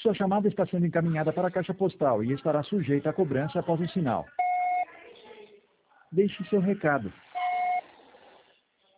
Sua chamada está sendo encaminhada para a caixa postal e estará sujeita à cobrança após o sinal. Deixe seu recado.